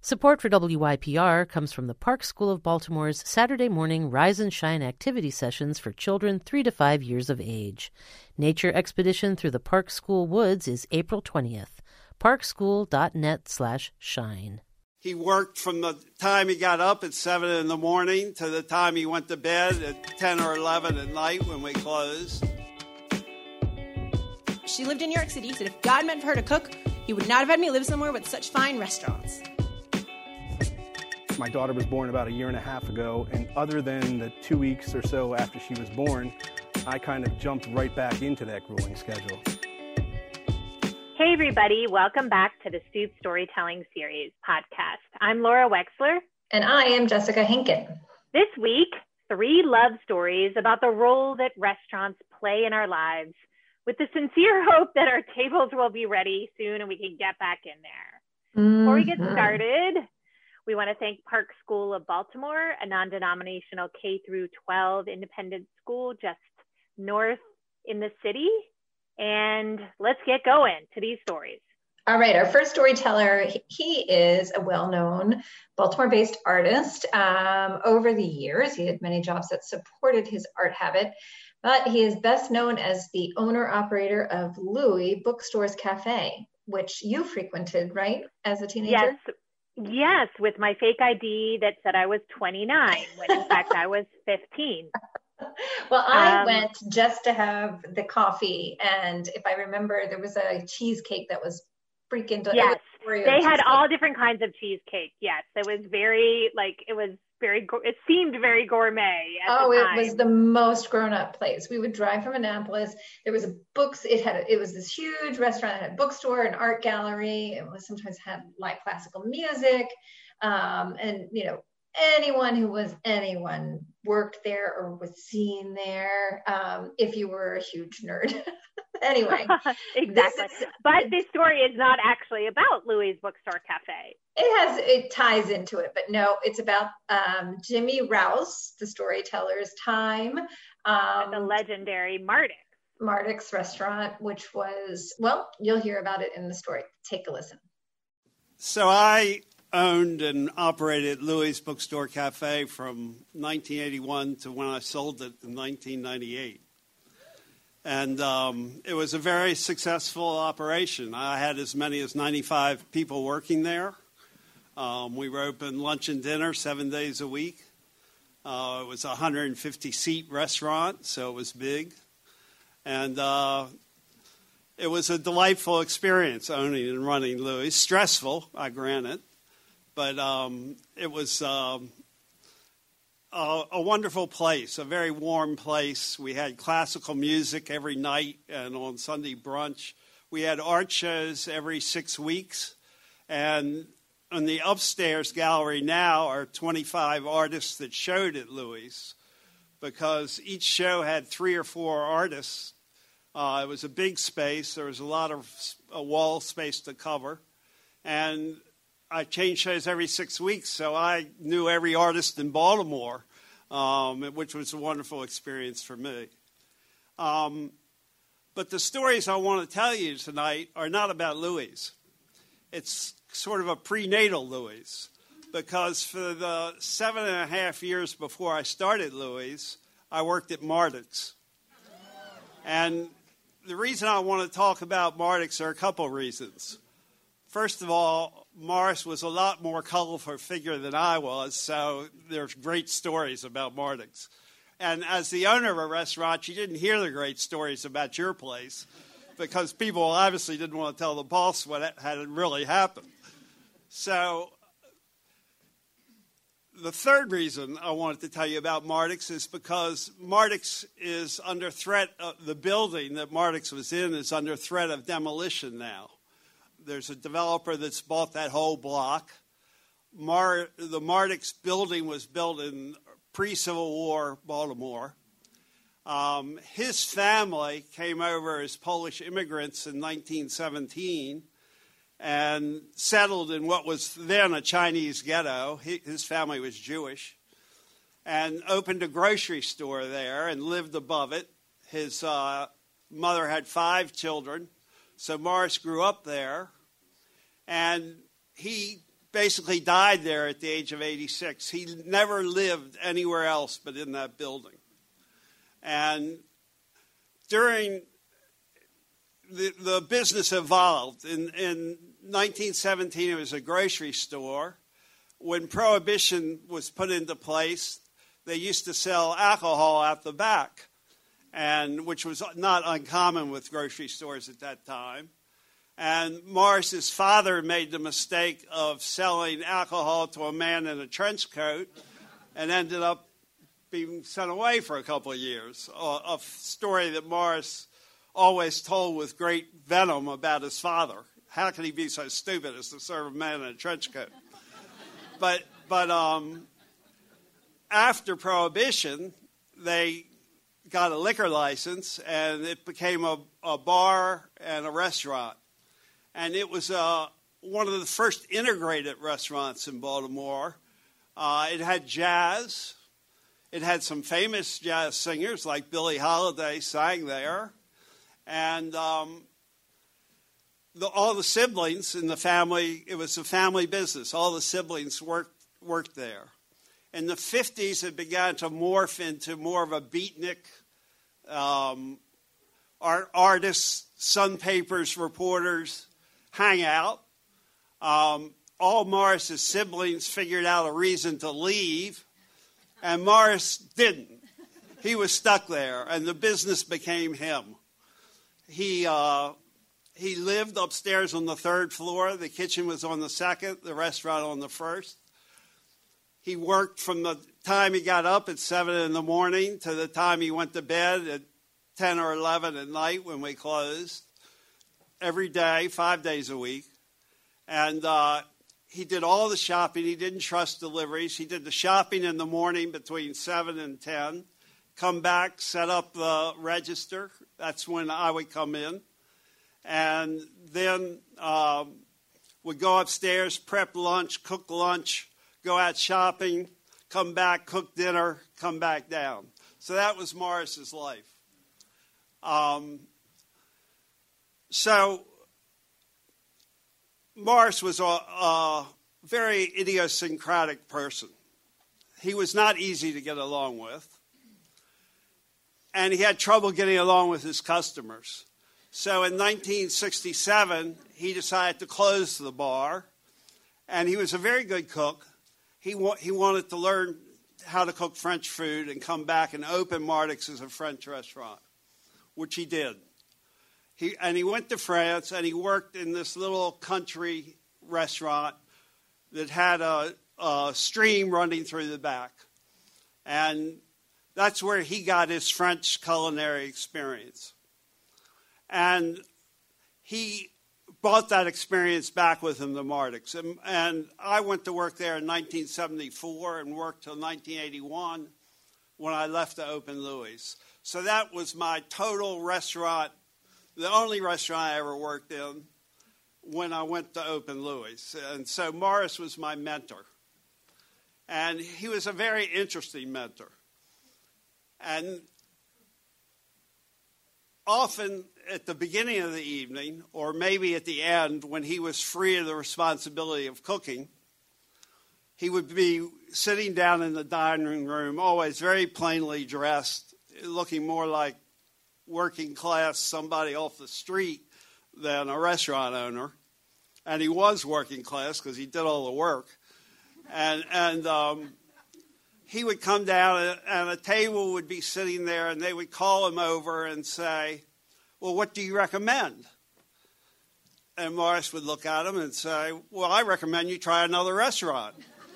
Support for WYPR comes from the Park School of Baltimore's Saturday morning Rise and Shine activity sessions for children 3 to 5 years of age. Nature expedition through the Park School woods is April 20th. parkschool.net/shine. He worked from the time he got up at 7 in the morning to the time he went to bed at 10 or 11 at night when we closed. She lived in New York City, said if God meant for her to cook, he would not have had me live somewhere with such fine restaurants. My daughter was born about a year and a half ago, and other than the 2 weeks or so after she was born, I kind of jumped right back into that grueling schedule. Hey everybody, welcome back to the Stoop Storytelling Series podcast. I'm Laura Wexler. And I am Jessica Hinken. This week, 3 love stories about the role that restaurants play in our lives, with the sincere hope that our tables will be ready soon and we can get back in there. Before we get started, we want to thank Park School of Baltimore, a non-denominational K-12 independent school just north in the city. And let's get going to these stories. All right, our first storyteller, he is a well-known Baltimore-based artist. Over the years, he had many jobs that supported his art habit, but he is best known as the owner-operator of Louis Bookstores Cafe, which you frequented, right, as a teenager? Yes, with my fake ID that said I was 29, when in fact I was 15. Well, I went just to have the coffee, and if I remember, there was a cheesecake that was freaking delicious. Yes, they had all different kinds of cheesecake. Yes, it was it seemed very gourmet at the time. It was the most grown-up place. We would drive from Annapolis. There was it was this huge restaurant. It had a bookstore, an art gallery. It was sometimes had live classical music. And, you know, anyone worked there or was seen there, if you were a huge nerd. Anyway. Exactly. But this story is not actually about Louis Bookstore Cafe. It ties into it, but no, it's about Jimmy Rouse, the storyteller's time. The legendary Marduk's restaurant, which was, well, you'll hear about it in the story. Take a listen. So I owned and operated Louis Bookstore Cafe from 1981 to when I sold it in 1998. And it was a very successful operation. I had as many as 95 people working there. We were open lunch and dinner 7 days a week. It was a 150-seat restaurant, so it was big. And it was a delightful experience owning and running Louis. Stressful, I grant it. But it was a wonderful place, a very warm place. We had classical music every night and on Sunday brunch. We had art shows every 6 weeks. And on the upstairs gallery now are 25 artists that showed at Louis, because each show had 3 or 4 artists. It was a big space. There was a lot of wall space to cover. And I changed shows every 6 weeks, so I knew every artist in Baltimore, which was a wonderful experience for me. But the stories I want to tell you tonight are not about Louis. It's sort of a prenatal Louis, because for the 7.5 years before I started Louis, I worked at Marduk's. And the reason I want to talk about Marduk's are a couple of reasons. First of all, Morris was a lot more colorful figure than I was, so there's great stories about Marduk's. And as the owner of a restaurant, you didn't hear the great stories about your place, because people obviously didn't want to tell the boss what had really happened. So the third reason I wanted to tell you about Marduk's is because Marduk's is under threat. The building that Marduk's was in is under threat of demolition now. There's a developer that's bought that whole block. The Marduk's building was built in pre-Civil War Baltimore. His family came over as Polish immigrants in 1917 and settled in what was then a Chinese ghetto. His family was Jewish, and opened a grocery store there and lived above it. His mother had 5 children. So Morris grew up there, and he basically died there at the age of 86. He never lived anywhere else but in that building. And during the business evolved. In 1917, it was a grocery store. When Prohibition was put into place, they used to sell alcohol out the back, and which was not uncommon with grocery stores at that time. And Morris's father made the mistake of selling alcohol to a man in a trench coat and ended up being sent away for a couple of years. A story that Morris always told with great venom about his father. How could he be so stupid as to serve a man in a trench coat? But after Prohibition, they got a liquor license, and it became a bar and a restaurant. And it was one of the first integrated restaurants in Baltimore. It had jazz. It had some famous jazz singers like Billie Holiday sang there. And all the siblings in the family, it was a family business. All the siblings worked there. In the 50s, it began to morph into more of a beatnik, artists, Sun papers, reporters, hangout. All Morris's siblings figured out a reason to leave, and Morris didn't. He was stuck there, and the business became him. He lived upstairs on the third floor. The kitchen was on the second, the restaurant on the first. He worked from the time he got up at 7 in the morning to the time he went to bed at 10 or 11 at night when we closed. Every day, 5 days a week. And he did all the shopping. He didn't trust deliveries. He did the shopping in the morning between 7 and 10. Come back, set up the register. That's when I would come in. And then would go upstairs, prep lunch, cook lunch, go out shopping, come back, cook dinner, come back down. So that was Morris's life. So Morris was a very idiosyncratic person. He was not easy to get along with. And he had trouble getting along with his customers. So in 1967, he decided to close the bar. And he was a very good cook. He wanted to learn how to cook French food and come back and open Mardick's as a French restaurant, which he did. He went to France, and he worked in this little country restaurant that had a stream running through the back. And that's where he got his French culinary experience. And he brought that experience back with him to Mardick's. And I went to work there in 1974 and worked till 1981 when I left to open Louis. So that was my total restaurant, the only restaurant I ever worked in when I went to open Louis. And so Morris was my mentor. And he was a very interesting mentor. And often at the beginning of the evening, or maybe at the end, when he was free of the responsibility of cooking, he would be sitting down in the dining room, always very plainly dressed, looking more like working class, somebody off the street, than a restaurant owner. And he was working class because he did all the work. And he would come down, and a table would be sitting there, and they would call him over and say, "Well, what do you recommend?" And Morris would look at him and say, "Well, I recommend you try another restaurant."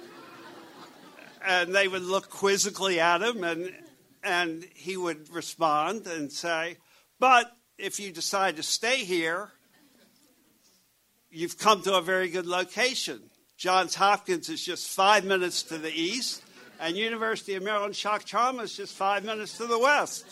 And they would look quizzically at him, and he would respond and say, "But if you decide to stay here, you've come to a very good location. Johns Hopkins is just 5 minutes to the east, and University of Maryland Shock Trauma is just 5 minutes to the west."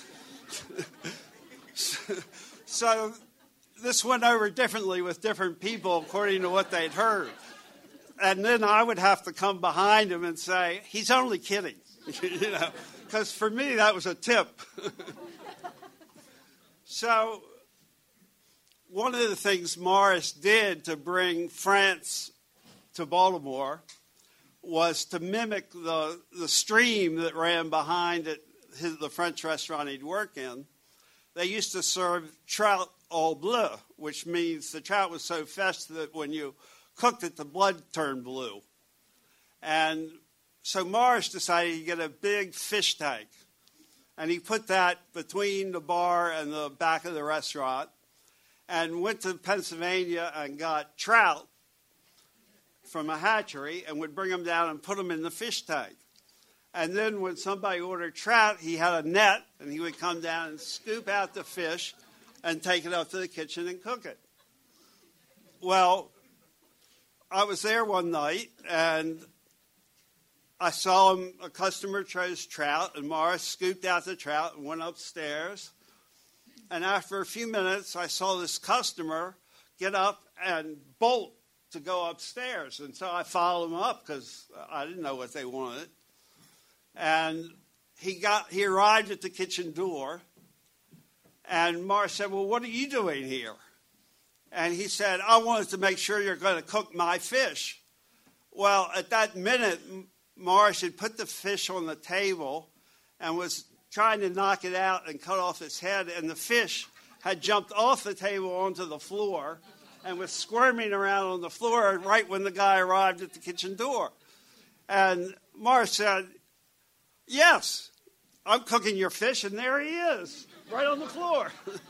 So this went over differently with different people according to what they'd heard. And then I would have to come behind him and say, "He's only kidding," because for me that was a tip. So one of the things Morris did to bring France to Baltimore was to mimic the stream that ran behind it, the French restaurant he'd work in. They used to serve trout au bleu, which means the trout was so fresh that when you cooked it, the blood turned blue. And so Morris decided he'd get a big fish tank. And he put that between the bar and the back of the restaurant and went to Pennsylvania and got trout from a hatchery and would bring them down and put them in the fish tank. And then when somebody ordered trout, he had a net, and he would come down and scoop out the fish and take it up to the kitchen and cook it. Well, I was there one night, and I saw him, a customer chose trout, and Morris scooped out the trout and went upstairs. And after a few minutes, I saw this customer get up and bolt to go upstairs. And so I followed him up because I didn't know what they wanted. And he arrived at the kitchen door, and Morris said, "Well, what are you doing here?" And he said, "I wanted to make sure you're going to cook my fish." Well, at that minute, Morris had put the fish on the table and was trying to knock it out and cut off its head, and the fish had jumped off the table onto the floor and was squirming around on the floor right when the guy arrived at the kitchen door. And Morris said, "Yes, I'm cooking your fish," and there he is, right on the floor.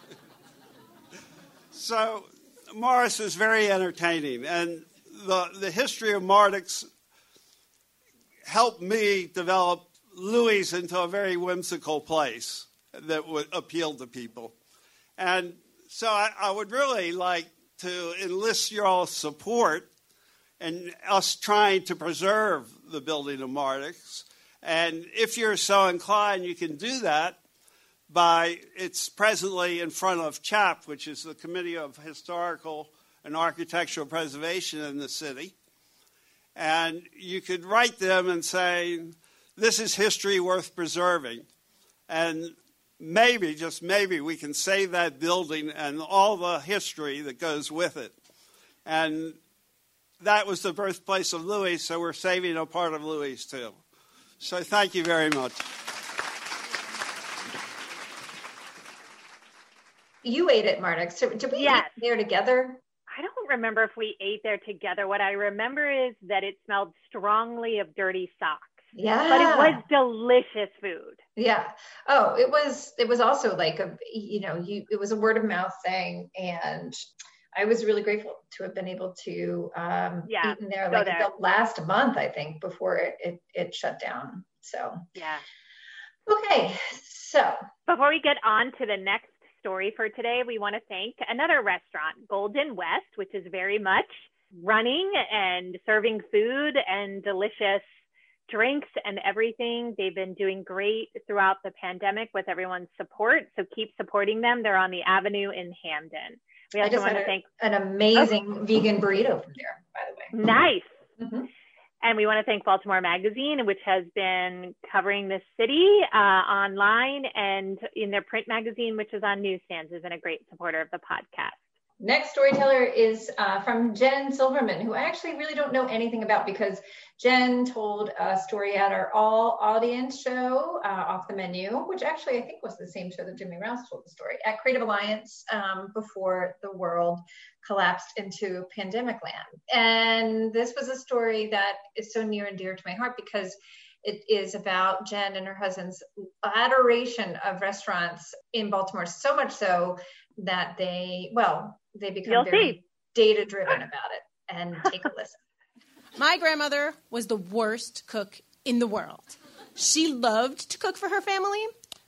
So Morris was very entertaining, and the history of Marduk's helped me develop Louis into a very whimsical place that would appeal to people. And so I would really like to enlist your all support in us trying to preserve the building of Marduk's. And if you're so inclined, you can do that it's presently in front of CHAP, which is the Committee of Historical and Architectural Preservation in the city. And you could write them and say, "This is history worth preserving." And maybe, just maybe, we can save that building and all the history that goes with it. And that was the birthplace of Louis, so we're saving a part of Louis too. So thank you very much. You ate at Marduk's. So did we eat there together? I don't remember if we ate there together. What I remember is that it smelled strongly of dirty socks. Yeah. But it was delicious food. Yeah. Oh, it was also like it was a word of mouth thing, and I was really grateful to have been able to eat in there the last month, I think, before it shut down. So yeah. Okay. So before we get on to the next story for today, we want to thank another restaurant, Golden West, which is very much running and serving food and delicious drinks and everything. They've been doing great throughout the pandemic with everyone's support. So keep supporting them. They're on the Avenue in Hamden. We also want to thank an amazing vegan burrito from there, by the way. Nice. Mm-hmm. And we want to thank Baltimore Magazine, which has been covering this city online, and in their print magazine, which is on newsstands, has been a great supporter of the podcast. Next storyteller is from Jen Silverman, who I actually really don't know anything about because Jen told a story at our All Audience show, Off the Menu, which actually I think was the same show that Jimmy Rouse told the story, at Creative Alliance before the world collapsed into pandemic land. And this was a story that is so near and dear to my heart because it is about Jen and her husband's adoration of restaurants in Baltimore, so much so that they become very data-driven about it. And take a listen. My grandmother was the worst cook in the world. She loved to cook for her family.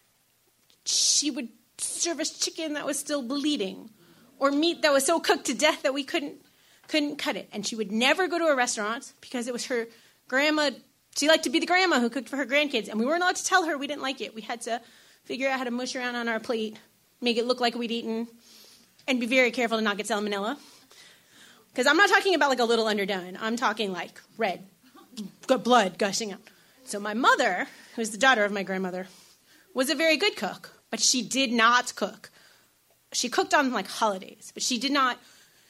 She would serve us chicken that was still bleeding or meat that was so cooked to death that we couldn't cut it. And she would never go to a restaurant because it was her grandma. She liked to be the grandma who cooked for her grandkids. And we weren't allowed to tell her we didn't like it. We had to figure out how to mush around on our plate, make it look like we'd eaten, and be very careful to not get salmonella. Because I'm not talking about like a little underdone. I'm talking like red, blood gushing out. So my mother, who's the daughter of my grandmother, was a very good cook, but she did not cook. She cooked on like holidays, but she did not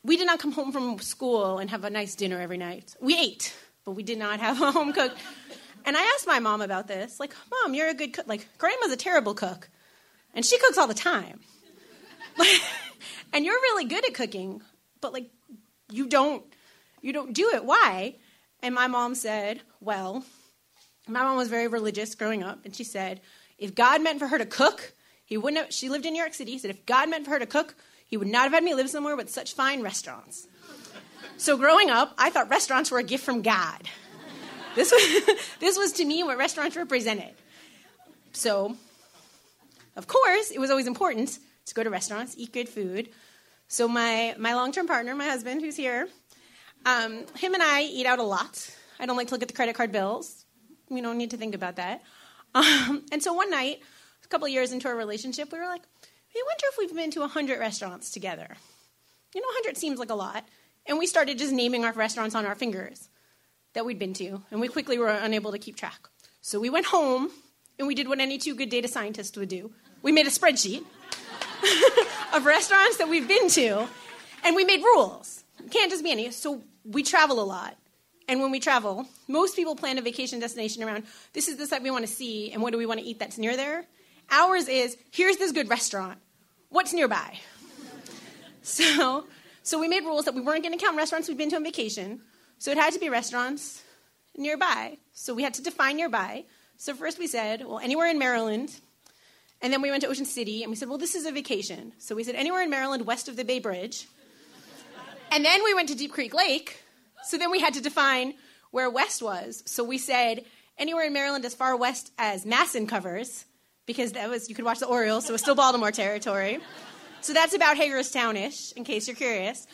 we did not come home from school and have a nice dinner every night. We ate, but we did not have a home cook. And I asked my mom about this. Like, Mom, you're a good cook. Like, Grandma's a terrible cook. And she cooks all the time. And you're really good at cooking, but, like, you don't do it. Why? And my mom said, well, my mom was very religious growing up, and she said, if God meant for her to cook, he wouldn't have, she lived in New York City, said if God meant for her to cook, he would not have had me live somewhere with such fine restaurants. So growing up, I thought restaurants were a gift from God. This was to me what restaurants represented. So, of course, it was always important to go to restaurants, eat good food. So my long-term partner, my husband, who's here, him and I eat out a lot. I don't like to look at the credit card bills. We don't need to think about that. And so one night, a couple of years into our relationship, we were like, I wonder if we've been to 100 restaurants together. 100 seems like a lot. And we started just naming our restaurants on our fingers that we'd been to, and we quickly were unable to keep track. So we went home, and we did what any two good data scientists would do. We made a spreadsheet of restaurants that we've been to, and we made rules. It can't just be any. So we travel a lot. And when we travel, most people plan a vacation destination around, this is the site we want to see, and what do we want to eat that's near there? Ours is, here's this good restaurant. What's nearby? So we made rules that we weren't going to count restaurants we'd been to on vacation. So it had to be restaurants nearby. So we had to define nearby. So first we said, well, anywhere in Maryland. And then we went to Ocean City, and we said, well, this is a vacation. So we said, anywhere in Maryland west of the Bay Bridge. And then we went to Deep Creek Lake. So then we had to define where west was. So we said, anywhere in Maryland as far west as Masson covers, because that was, you could watch the Orioles, so it was still Baltimore territory. So that's about Hagerstown-ish, in case you're curious.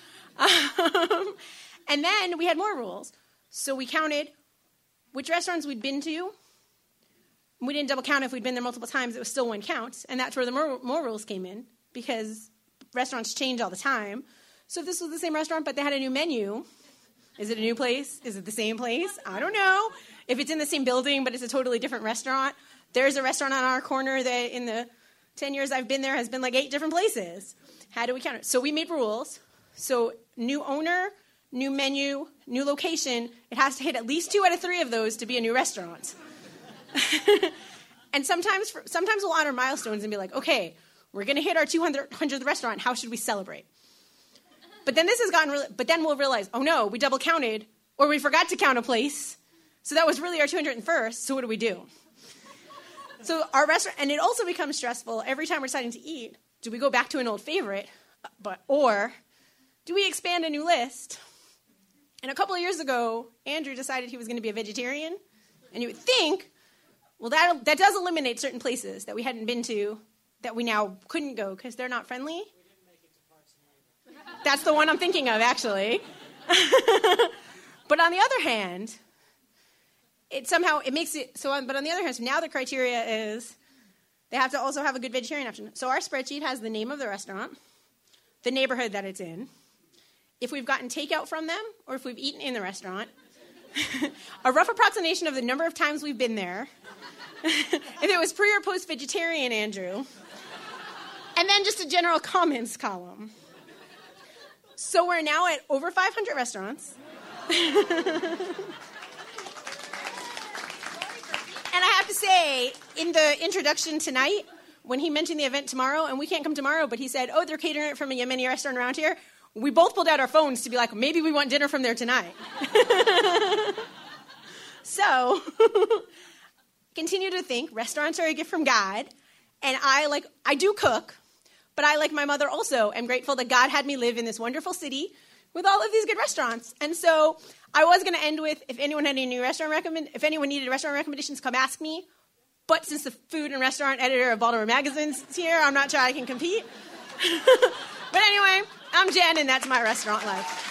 And then we had more rules. So we counted which restaurants we'd been to. We didn't double count if we'd been there multiple times. It was still one count. And that's where the more rules came in, because restaurants change all the time. So if this was the same restaurant, but they had a new menu, is it a new place? Is it the same place? I don't know. If it's in the same building, but it's a totally different restaurant. There's a restaurant on our corner that in the 10 years I've been there has been like 8 different places. How do we count it? So we made rules. So new owner, new menu, new location, it has to hit at least 2 out of 3 of those to be a new restaurant. And sometimes we'll honor milestones and be like, okay, we're going to hit our 200th restaurant. How should we celebrate? But then this has gotten really, but then we'll realize, oh no, we double counted, or we forgot to count a place. So that was really our 201st. So what do? So our restaurant, and it also becomes stressful every time we're deciding to eat. Do we go back to an old favorite, or do we expand a new list? And a couple of years ago, Andrew decided he was going to be a vegetarian. And you would think, well, that does eliminate certain places that we hadn't been to that we now couldn't go because they're not friendly. We didn't make it to Parks and Rec. That's the one I'm thinking of, actually. But on the other hand, it makes it so. But on the other hand, so now the criteria is they have to also have a good vegetarian option. So our spreadsheet has the name of the restaurant, the neighborhood that it's in, if we've gotten takeout from them, or if we've eaten in the restaurant, a rough approximation of the number of times we've been there, if it was pre or post vegetarian, Andrew, and then just a general comments column. So we're now at over 500 restaurants. And I have to say, in the introduction tonight, when he mentioned the event tomorrow, and we can't come tomorrow, but he said, oh, they're catering it from a Yemeni restaurant around here, we both pulled out our phones to be like, maybe we want dinner from there tonight. So, continue to think restaurants are a gift from God, and I do cook, but I, like my mother also, am grateful that God had me live in this wonderful city with all of these good restaurants. And so I was going to end with, if anyone had any new if anyone needed restaurant recommendations, come ask me. But since the food and restaurant editor of Baltimore Magazine's here, I'm not sure I can compete. But anyway, I'm Jen, and that's my restaurant life.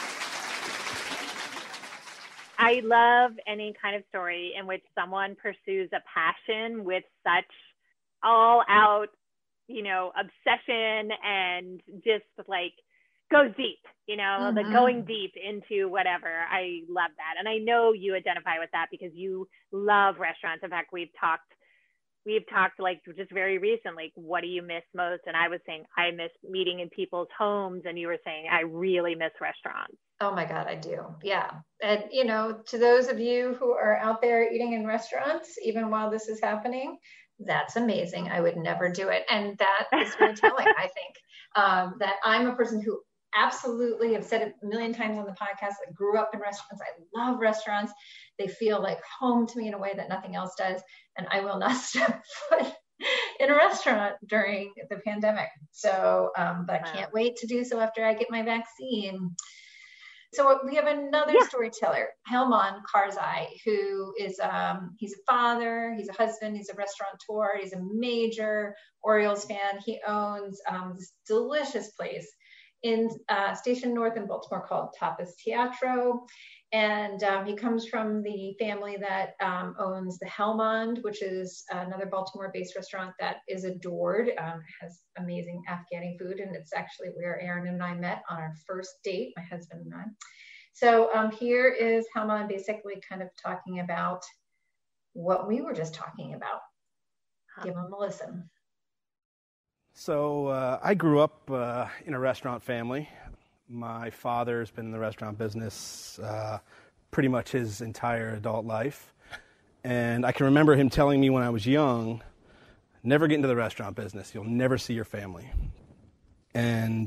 I love any kind of story in which someone pursues a passion with such all-out, obsession and just like goes deep, the going deep into whatever. I love that. And I know you identify with that because you love restaurants. In fact, we've talked we've talked like just very recently, what do you miss most? And I was saying, I miss meeting in people's homes. And you were saying, I really miss restaurants. Oh my God, I do. Yeah. And, to those of you who are out there eating in restaurants, even while this is happening, that's amazing. I would never do it. And that is very telling, I think, that I'm a person who absolutely have said it a million times on the podcast. I grew up in restaurants. I love restaurants. They feel like home to me in a way that nothing else does. And I will not step foot in a restaurant during the pandemic. So, but I can't wait to do so after I get my vaccine. So we have another storyteller, Helman Karzai, who is, he's a father, he's a husband, he's a restaurateur, he's a major Orioles fan. He owns this delicious place in Station North in Baltimore called Tapas Teatro. And he comes from the family that owns the Helmand, which is another Baltimore-based restaurant that is adored, has amazing Afghani food. And it's actually where Aaron and I met on our first date, my husband and I. So here is Helmand basically kind of talking about what we were just talking about. Give him a listen. So I grew up in a restaurant family. My father's been in the restaurant business pretty much his entire adult life. And I can remember him telling me when I was young, never get into the restaurant business. You'll never see your family. And,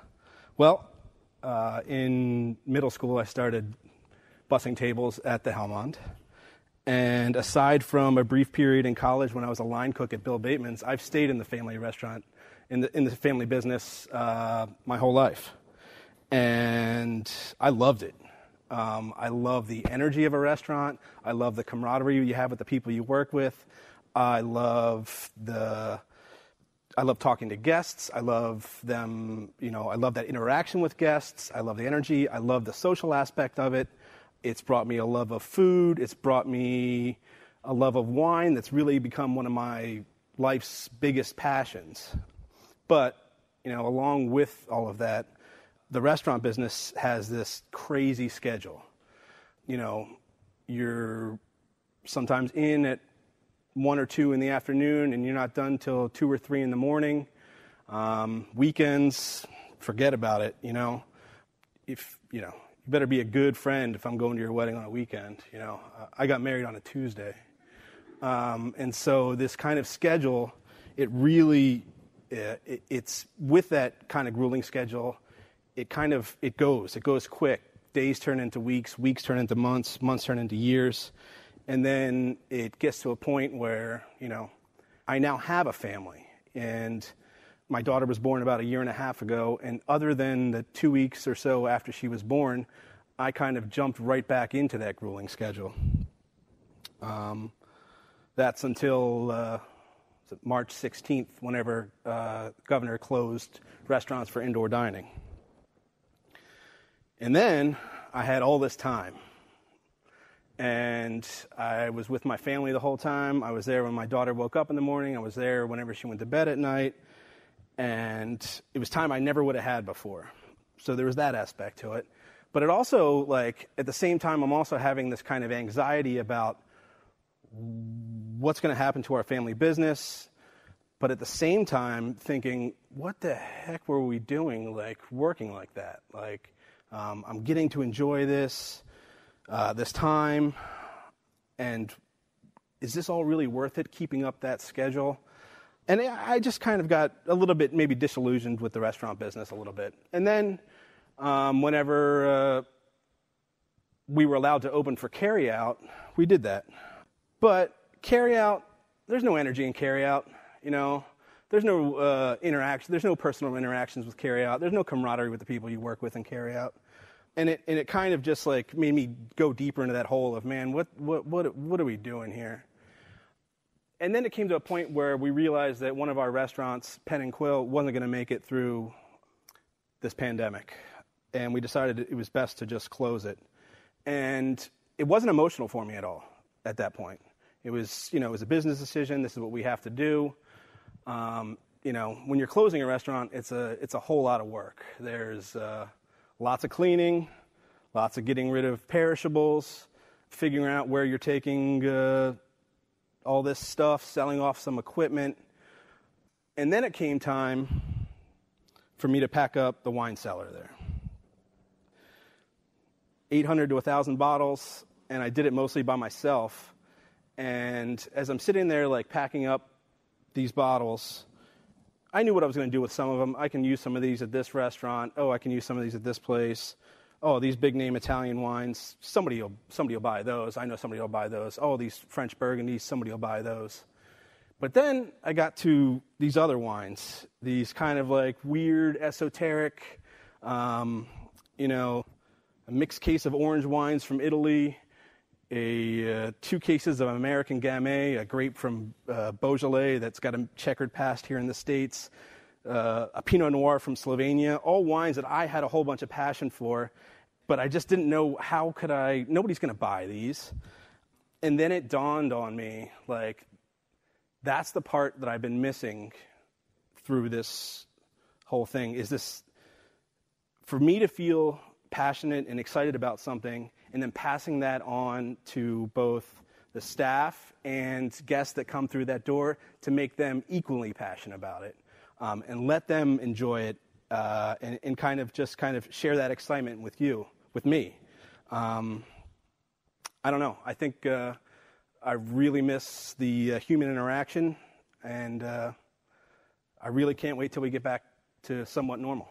in middle school, I started bussing tables at the Helmand. And aside from a brief period in college when I was a line cook at Bill Bateman's, I've stayed in the family restaurant, in the family business my whole life. And I loved it. I love the energy of a restaurant. I love the camaraderie you have with the people you work with. I love talking to guests. I love them, I love that interaction with guests. I love the energy. I love the social aspect of it. It's brought me a love of food. It's brought me a love of wine that's really become one of my life's biggest passions. But, along with all of that, the restaurant business has this crazy schedule. You're sometimes in at 1 or 2 in the afternoon and you're not done till 2 or 3 in the morning. Weekends, forget about it, If, you better be a good friend if I'm going to your wedding on a weekend, I got married on a Tuesday. And so this kind of schedule, it really, it's with that kind of grueling schedule, it goes quick. Days turn into weeks, weeks turn into months, months turn into years. And then it gets to a point where, I now have a family. And my daughter was born about 1.5 years ago. And other than the 2 weeks or so after she was born, I kind of jumped right back into that grueling schedule. That's until March 16th, whenever Governor closed restaurants for indoor dining. And then I had all this time. And I was with my family the whole time. I was there when my daughter woke up in the morning. I was there whenever she went to bed at night. And it was time I never would have had before. So there was that aspect to it. But it also, at the same time, I'm also having this kind of anxiety about what's going to happen to our family business. But at the same time, thinking, what the heck were we doing, working like that? I'm getting to enjoy this time, and is this all really worth it, keeping up that schedule? And I just kind of got a little bit maybe disillusioned with the restaurant business a little bit. And then whenever we were allowed to open for carryout, we did that. But carryout, there's no energy in carryout, There's no interaction. There's no personal interactions with carryout. There's no camaraderie with the people you work with in carryout. And it kind of just made me go deeper into that hole of, man, what are we doing here? And then it came to a point where we realized that one of our restaurants, Pen and Quill, wasn't going to make it through this pandemic. And we decided it was best to just close it. And it wasn't emotional for me at all at that point. It was, it was a business decision. This is what we have to do. When you're closing a restaurant, it's a whole lot of work. There's lots of cleaning, lots of getting rid of perishables, figuring out where you're taking all this stuff, selling off some equipment. And then it came time for me to pack up the wine cellar there. 800 to 1,000 bottles, and I did it mostly by myself. And as I'm sitting there, like, packing up these bottles, I knew what I was going to do with some of them. I can use some of these at this restaurant. Oh, I can use some of these at this place. Oh, these big-name Italian wines, somebody will buy those. I know somebody will buy those. Oh, these French Burgundies, somebody will buy those. But then I got to these other wines, these kind of like weird, esoteric, a mixed case of orange wines from Italy, 2 cases of American Gamay, a grape from Beaujolais that's got a checkered past here in the States, a Pinot Noir from Slovenia, all wines that I had a whole bunch of passion for, but I just didn't know nobody's going to buy these. And then it dawned on me, like, that's the part that I've been missing through this whole thing, is this, for me to feel passionate and excited about something, and then passing that on to both the staff and guests that come through that door to make them equally passionate about it, and let them enjoy it, and kind of share that excitement with me. I don't know. I think I really miss the human interaction, and I really can't wait till we get back to somewhat normal.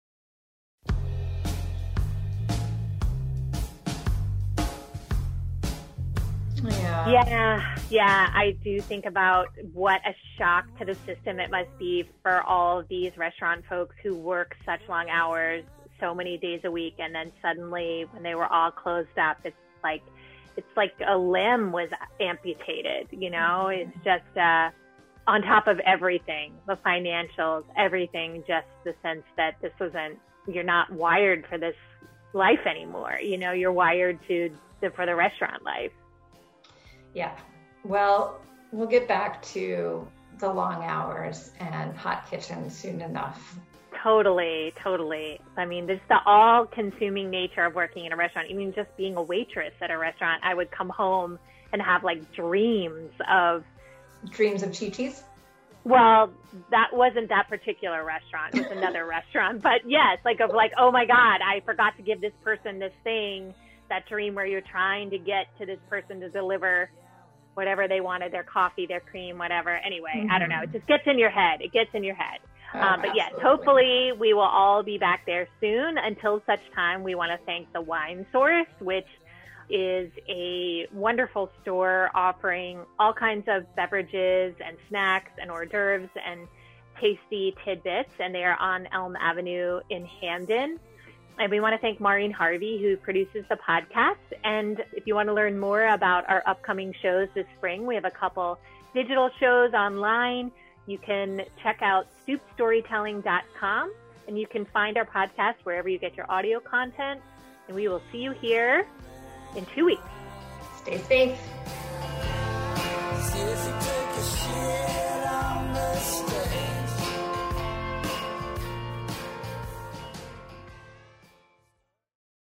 Yeah, I do think about what a shock to the system it must be for all of these restaurant folks who work such long hours, so many days a week, and then suddenly when they were all closed up, it's like a limb was amputated, It's just on top of everything, the financials, everything, just the sense that you're not wired for this life anymore. You're wired for the restaurant life. Yeah. Well, we'll get back to the long hours and hot kitchens soon enough. Totally. I mean, this is the all-consuming nature of working in a restaurant. Even just being a waitress at a restaurant, I would come home and have like dreams of Chi-Chi's? Well, that wasn't that particular restaurant. It was another restaurant. But yes, oh my God, I forgot to give this person this thing. That dream where you're trying to get to this person to deliver whatever they wanted, their coffee, their cream, whatever. Anyway, I don't know. It just gets in your head. But yes, hopefully we will all be back there soon. Until such time, we want to thank the Wine Source, which is a wonderful store offering all kinds of beverages and snacks and hors d'oeuvres and tasty tidbits. And they are on Elm Avenue in Hamden. And we want to thank Maureen Harvey, who produces the podcast. And if you want to learn more about our upcoming shows this spring, we have a couple digital shows online. You can check out stoopstorytelling.com, and you can find our podcast wherever you get your audio content. And we will see you here in 2 weeks. Stay safe.